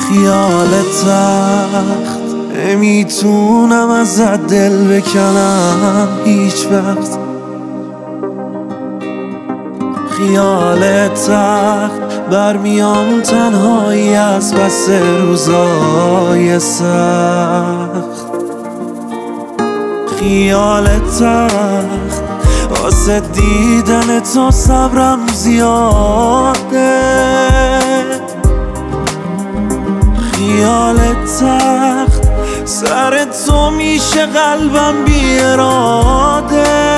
خیال تخت نمیتونم ازت دل بکنم هیچ وقت. خیال تخت برمیام تنهایی از پس روزای سخت. خیال تخت واسه دیدن تو صبرم زیاده. خیال تخت سر تو میشه قلبم بی اراده.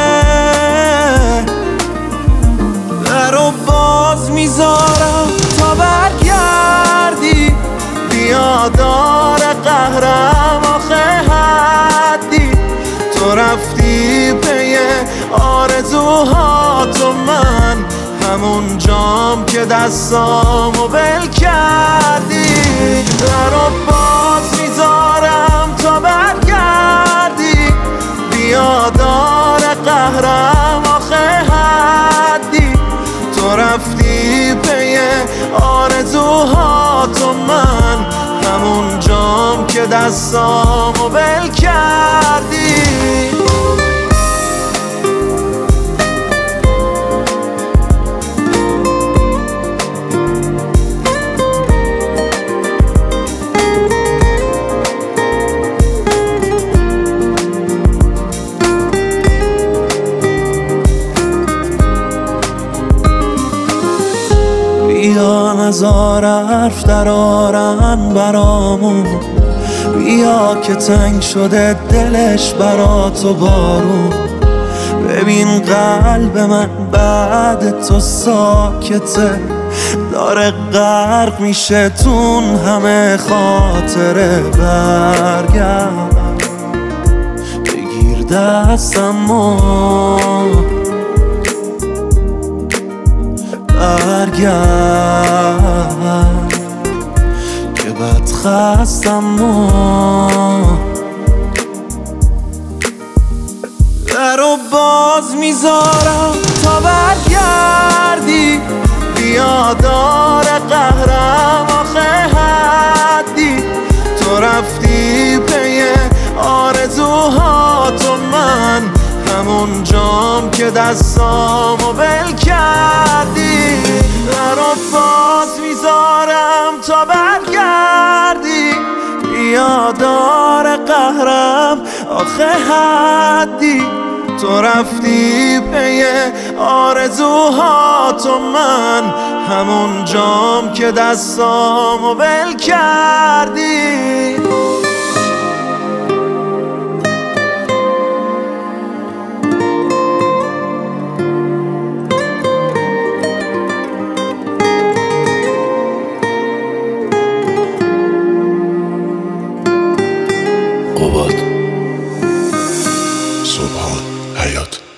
درو باز میذارم تا برگردی، بیا دار قهرم آخه حدی. تو رفتی پی آرزوهاتو، من همون جام که دستامو ول کردی. درو باز میذارم تا برگردی، بیا دار قهرم آخه حدی. تو رفتی پی آرزوهاتو، من همون جام که دستامو ول کردی. بیا نزار حرف درارن برامون، بیا که تنگ شده دلش برا تو بارون. ببین قلب من بعد تو ساکته، داره غرق میشه تون همه خاطره. برگرد بگیر دستمو، برگرد که بد خستم. درو باز میذارم تا برگردی، بیا دار قهرم آخه حدی. تو رفتی پی آرزوهاتو، من همون جام که دستامو ول کردی. درو باز میذارم تا برگردی، بیا دار قهرم آخه حدی. تو رفتی پی آرزوهاتو، من همون جام که دستامو ول کردی. قباد، صبحان، حیات.